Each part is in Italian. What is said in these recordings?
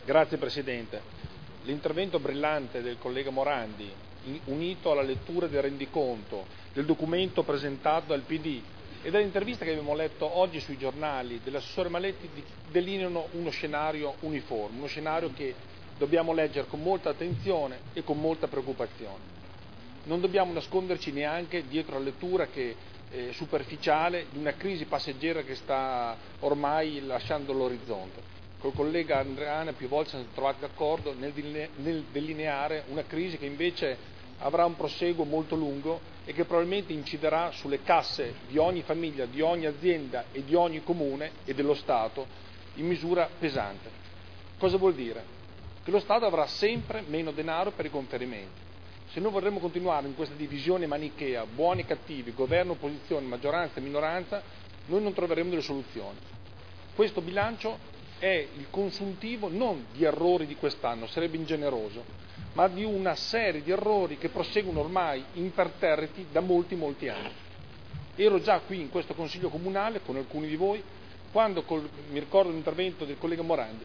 Grazie Presidente. L'intervento brillante del collega Morandi, unito alla lettura del rendiconto, del documento presentato dal PD e dall'intervista che abbiamo letto oggi sui giornali dell'assessore Maletti, delineano uno scenario uniforme, uno scenario che dobbiamo leggere con molta attenzione e con molta preoccupazione. Non dobbiamo nasconderci neanche dietro la lettura superficiale di una crisi passeggera che sta ormai lasciando l'orizzonte. Col collega Andreani più volte siamo trovati d'accordo nel delineare una crisi che invece avrà un proseguo molto lungo e che probabilmente inciderà sulle casse di ogni famiglia, di ogni azienda e di ogni comune e dello Stato in misura pesante. Cosa vuol dire? Che lo Stato avrà sempre meno denaro per i conferimenti. Se noi vorremmo continuare in questa divisione manichea, buoni e cattivi, governo, opposizione, maggioranza e minoranza, noi non troveremo delle soluzioni. Questo bilancio è il consuntivo non di errori di quest'anno, sarebbe ingeneroso, ma di una serie di errori che proseguono ormai imperterriti da molti anni. Ero già qui in questo Consiglio Comunale con alcuni di voi, quando mi ricordo l'intervento del collega Morandi,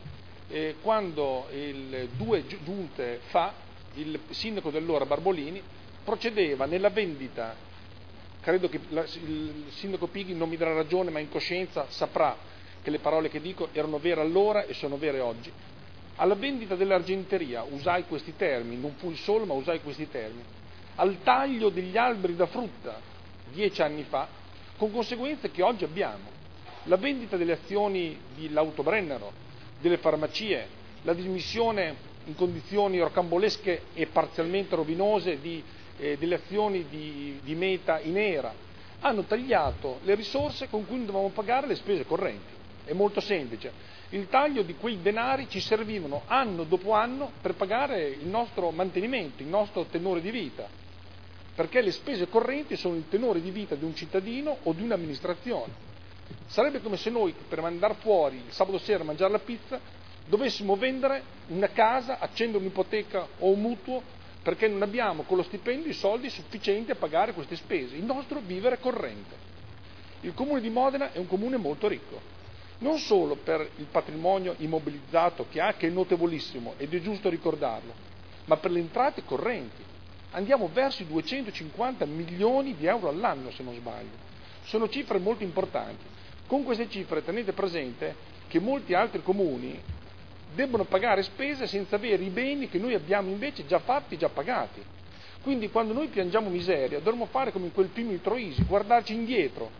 quando 2 giunte fa il sindaco dell'ora Barbolini procedeva nella vendita, credo che il sindaco Pighi non mi darà ragione, ma in coscienza saprà che le parole che dico erano vere allora e sono vere oggi, alla vendita dell'argenteria, usai questi termini, non fu il solo ma usai questi termini, al taglio degli alberi da frutta 10 anni fa, con conseguenze che oggi abbiamo, la vendita delle azioni dell'Autobrennero, delle farmacie, la dismissione in condizioni rocambolesche e parzialmente rovinose delle azioni di Meta in Era, hanno tagliato le risorse con cui dovevamo pagare le spese correnti. È molto semplice, il taglio di quei denari ci servivano anno dopo anno per pagare il nostro mantenimento, il nostro tenore di vita, perché le spese correnti sono il tenore di vita di un cittadino o di un'amministrazione. Sarebbe come se noi per andare fuori il sabato sera a mangiare la pizza dovessimo vendere una casa, accendere un'ipoteca o un mutuo perché non abbiamo con lo stipendio i soldi sufficienti a pagare queste spese, il nostro vivere corrente. Il comune di Modena è un comune molto ricco, non solo per il patrimonio immobilizzato che ha, che è notevolissimo ed è giusto ricordarlo, ma per le entrate correnti. Andiamo verso i 250 milioni di euro all'anno, se non sbaglio. Sono cifre molto importanti. Con queste cifre tenete presente che molti altri comuni debbono pagare spese senza avere i beni che noi abbiamo invece già fatti, già pagati. Quindi quando noi piangiamo miseria dovremmo fare come in quel film di Troisi, guardarci indietro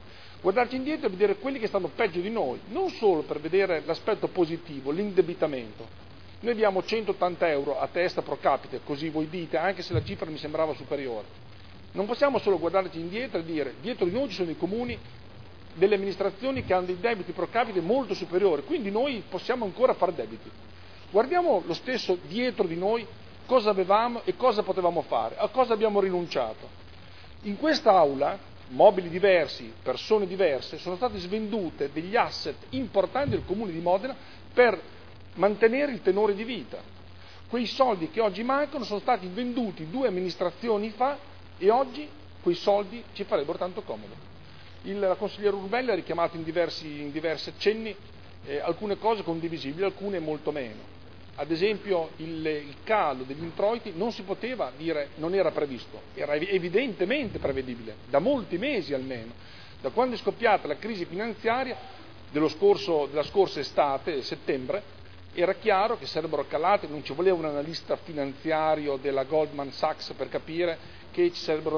e vedere quelli che stanno peggio di noi, non solo per vedere l'aspetto positivo, l'indebitamento. Noi abbiamo 180 euro a testa pro capite, così voi dite, anche se la cifra mi sembrava superiore. Non possiamo solo guardarci indietro e dire, dietro di noi ci sono i comuni, delle amministrazioni che hanno dei debiti pro capite molto superiori, quindi noi possiamo ancora fare debiti. Guardiamo lo stesso dietro di noi cosa avevamo e cosa potevamo fare, a cosa abbiamo rinunciato. In questa aula mobili diversi, persone diverse, sono state svendute degli asset importanti del Comune di Modena per mantenere il tenore di vita. Quei soldi che oggi mancano sono stati venduti 2 amministrazioni fa e oggi quei soldi ci farebbero tanto comodo. La consigliera Urbella ha richiamato in diversi accenni alcune cose condivisibili, alcune molto meno. Ad esempio il calo degli introiti non si poteva dire non era previsto, era evidentemente prevedibile, da molti mesi almeno, da quando è scoppiata la crisi finanziaria della scorsa estate, settembre, era chiaro che sarebbero calate, non ci voleva un analista finanziario della Goldman Sachs per capire che ci sarebbero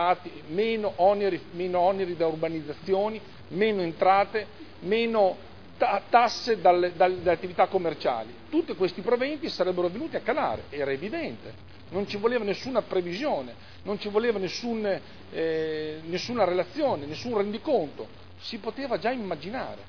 meno oneri da urbanizzazioni, meno entrate, meno tasse dalle attività commerciali. Tutti questi proventi sarebbero venuti a calare, era evidente, non ci voleva nessuna previsione, non ci voleva nessuna relazione, nessun rendiconto, si poteva già immaginare.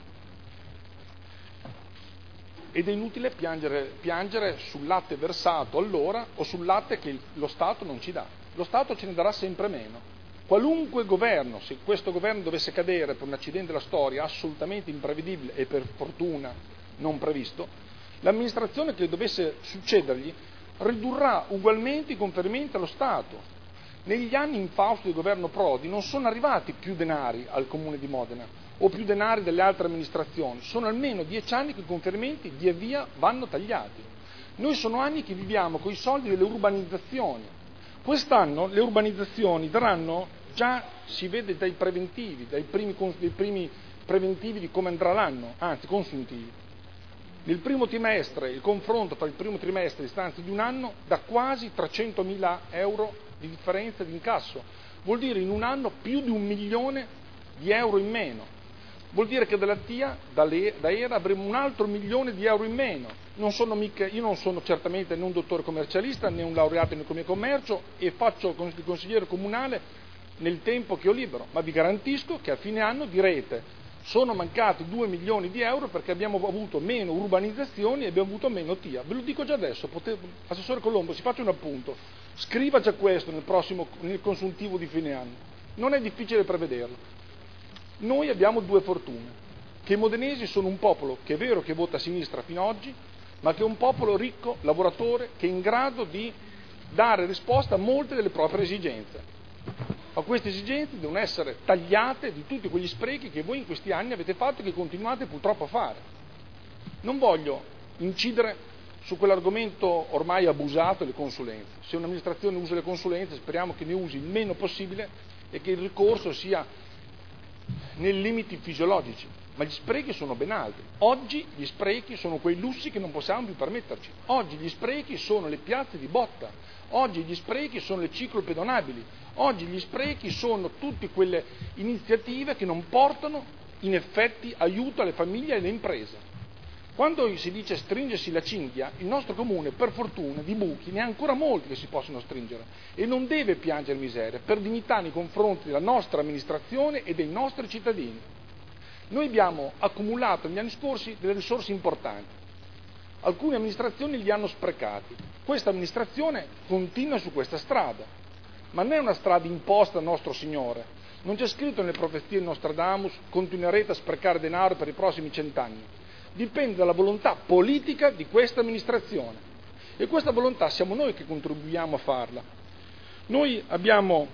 Ed è inutile piangere sul latte versato allora o sul latte che lo Stato non ci dà. Lo Stato ce ne darà sempre meno. Qualunque governo, se questo governo dovesse cadere per un accidente della storia assolutamente imprevedibile e per fortuna non previsto, l'amministrazione che dovesse succedergli ridurrà ugualmente i conferimenti allo Stato. Negli anni infausti del governo Prodi non sono arrivati più denari al Comune di Modena o più denari delle altre amministrazioni, sono almeno 10 anni che i conferimenti via via vanno tagliati. Noi sono anni che viviamo con i soldi delle urbanizzazioni. Quest'anno le urbanizzazioni daranno, già si vede dai preventivi, dai primi preventivi di come andrà l'anno, anzi consuntivi. Nel primo trimestre, il confronto tra il primo trimestre e le distanze di un anno dà quasi 300.000 euro di differenza di incasso. Vuol dire in un anno più di 1 milione di euro in meno. Vuol dire che dalla TIA, da ERA, avremo un altro 1 milione di euro in meno. Io non sono certamente né un dottore commercialista né un laureato in economia e commercio e faccio il consigliere comunale nel tempo che ho libero, ma vi garantisco che a fine anno direte sono mancati 2 milioni di euro perché abbiamo avuto meno urbanizzazioni e abbiamo avuto meno TIA. Ve lo dico già adesso, Assessore Colombo, si faccia un appunto, scriva già questo nel consuntivo di fine anno. Non è difficile prevederlo. Noi abbiamo due fortune, che i modenesi sono un popolo che è vero che vota a sinistra fino ad oggi, ma che è un popolo ricco, lavoratore, che è in grado di dare risposta a molte delle proprie esigenze. Ma queste esigenze devono essere tagliate di tutti quegli sprechi che voi in questi anni avete fatto e che continuate purtroppo a fare. Non voglio incidere su quell'argomento ormai abusato, le consulenze. Se un'amministrazione usa le consulenze speriamo che ne usi il meno possibile e che il ricorso sia nei limiti fisiologici, ma gli sprechi sono ben altri. Oggi gli sprechi sono quei lussi che non possiamo più permetterci. Oggi gli sprechi sono le piazze di botta, oggi gli sprechi sono le ciclopedonabili, oggi gli sprechi sono tutte quelle iniziative che non portano in effetti aiuto alle famiglie e alle imprese. Quando si dice stringersi la cinghia, il nostro comune per fortuna di buchi ne ha ancora molti che si possono stringere e non deve piangere miseria per dignità nei confronti della nostra amministrazione e dei nostri cittadini. Noi abbiamo accumulato negli anni scorsi delle risorse importanti, alcune amministrazioni li hanno sprecati, questa amministrazione continua su questa strada, ma non è una strada imposta dal nostro Signore, non c'è scritto nelle profezie di Nostradamus continuerete a sprecare denaro per i prossimi 100 anni. Dipende dalla volontà politica di questa amministrazione e questa volontà siamo noi che contribuiamo a farla. Noi abbiamo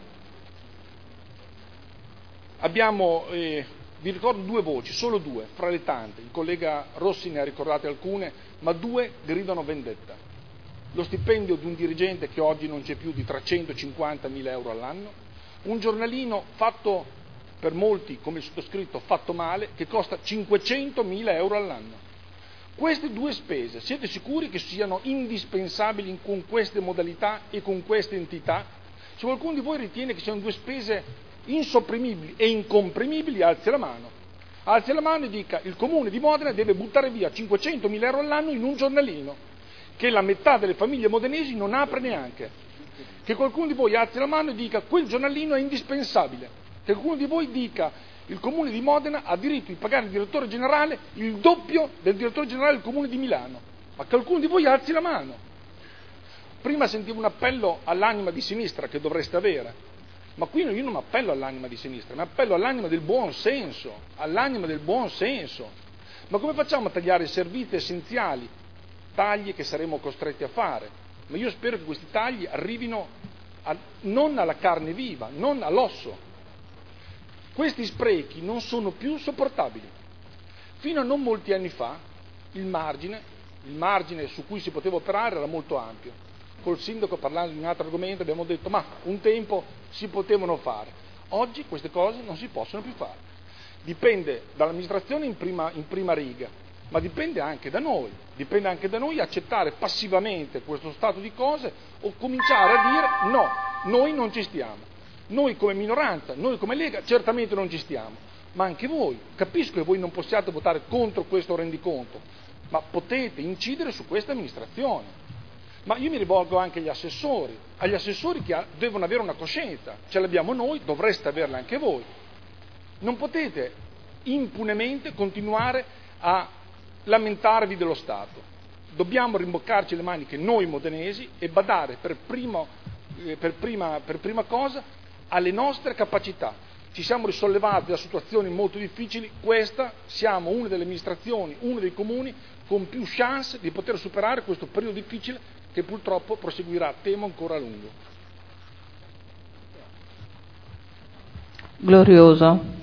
vi ricordo due voci, solo due, fra le tante, il collega Rossi ne ha ricordate alcune, ma due gridano vendetta. Lo stipendio di un dirigente che oggi non c'è più di 350.000 euro all'anno, un giornalino fatto per molti, come il sottoscritto, fatto male, che costa 500.000 euro all'anno. Queste due spese, siete sicuri che siano indispensabili con queste modalità e con queste entità? Se qualcuno di voi ritiene che siano due spese insopprimibili e incomprimibili, alzi la mano. Alzi la mano e dica il Comune di Modena deve buttare via 500.000 euro all'anno in un giornalino, che la metà delle famiglie modenesi non apre neanche. Che qualcuno di voi alzi la mano e dica quel giornalino è indispensabile. Che qualcuno di voi dica il Comune di Modena ha diritto di pagare il direttore generale il doppio del direttore generale del Comune di Milano. Ma che qualcuno di voi alzi la mano. Prima sentivo un appello all'anima di sinistra che dovreste avere, ma qui io non mi appello all'anima di sinistra, mi appello all'anima del buon senso, all'anima del buon senso. Ma come facciamo a tagliare i servizi essenziali? Tagli che saremo costretti a fare, ma io spero che questi tagli arrivino non alla carne viva, non all'osso. Questi sprechi non sono più sopportabili. Fino a non molti anni fa il margine su cui si poteva operare era molto ampio. Col sindaco, parlando di un altro argomento, abbiamo detto ma un tempo si potevano fare. Oggi queste cose non si possono più fare. Dipende dall'amministrazione in prima riga, ma dipende anche da noi. Dipende anche da noi accettare passivamente questo stato di cose o cominciare a dire no, noi non ci stiamo. Noi come minoranza, noi come Lega certamente non ci stiamo, ma anche voi, capisco che voi non possiate votare contro questo rendiconto, ma potete incidere su questa amministrazione. Ma io mi rivolgo anche agli assessori che devono avere una coscienza, ce l'abbiamo noi, dovreste averla anche voi. Non potete impunemente continuare a lamentarvi dello Stato. Dobbiamo rimboccarci le maniche noi modenesi e badare per prima cosa alle nostre capacità. Ci siamo risollevati da situazioni molto difficili, questa siamo una delle amministrazioni, uno dei comuni con più chance di poter superare questo periodo difficile che purtroppo proseguirà, temo, ancora a lungo. Glorioso.